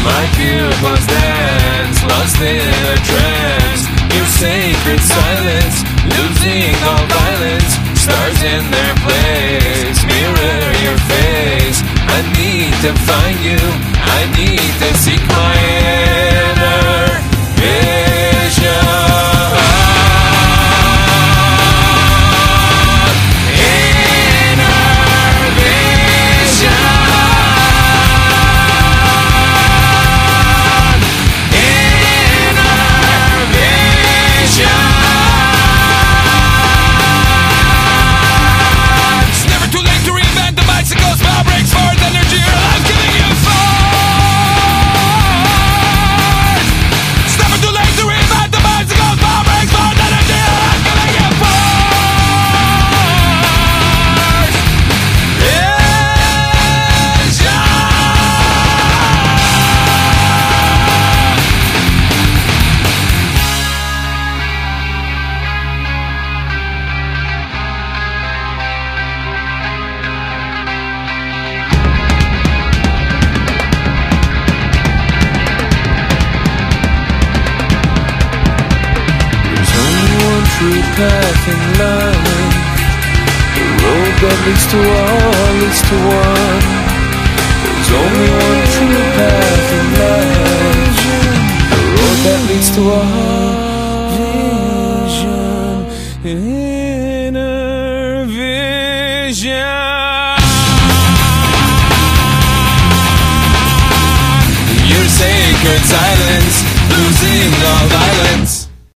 My pupils dance, lost in a trance. Your sacred silence, losing all violence. Stars in their place, mirror your face. I need to find you, I need to seek my inner vision. True path in life, the road that leads to all leads to one. There's only one true path in life, the road that leads to all vision, inner vision. Your sacred silence, losing all violence.